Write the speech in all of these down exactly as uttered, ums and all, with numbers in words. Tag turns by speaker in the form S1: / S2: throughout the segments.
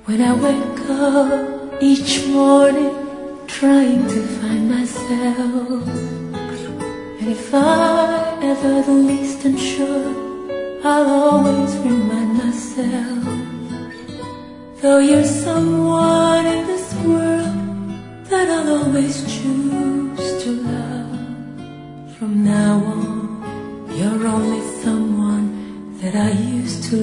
S1: When I wake up each morning trying to find myself, and if I ever the least unsure, I'll always remind myself, though you're someone in this world that I'll always choose to love. From now on, you're only someone that I used to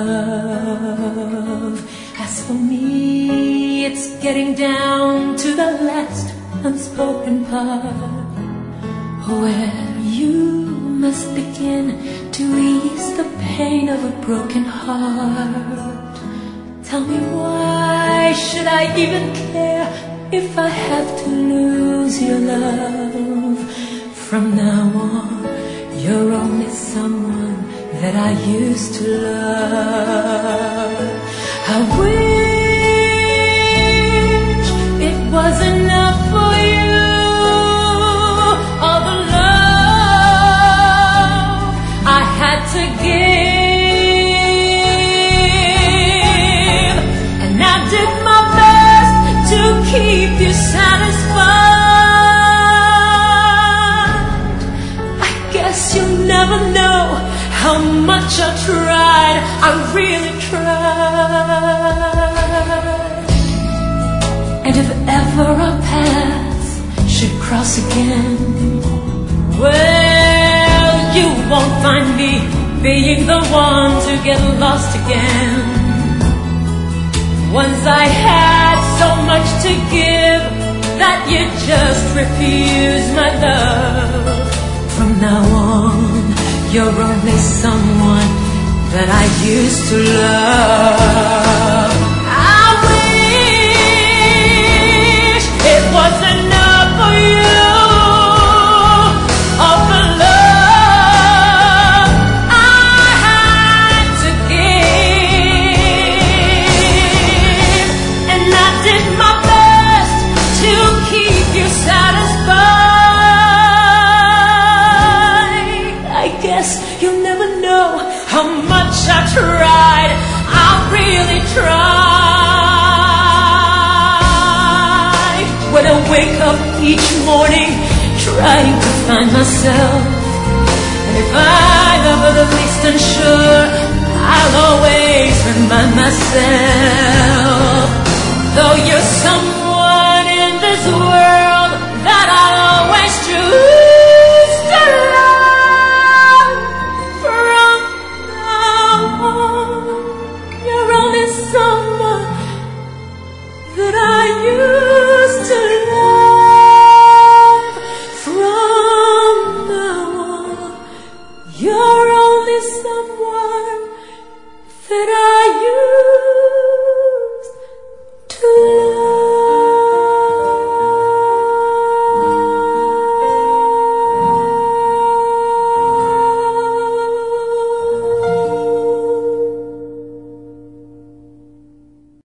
S1: love. As for me, it's getting down to the last unspoken part, where you must begin to ease the pain of a broken heart. Tell me, why should I even care if I have to lose your love? From now on, you're only someone that I used to love. I wish it was enough for you, all the love I had to give, and I did my best to keep you satisfied. I guess you'll never know how much I tried, I really tried. And if ever our paths should cross again, well, you won't find me being the one to get lost again. Once I had so much to give that you just refused my love. From now on, you're only someone that I used to love. I wish it was enough for you, all the love I had to give, and I did my best to keep you satisfied. I guess you'll never know how much I tried, I really tried. When I wake up each morning trying to find myself, and if I'm ever the least unsure, I'll always remind myself, though you're someone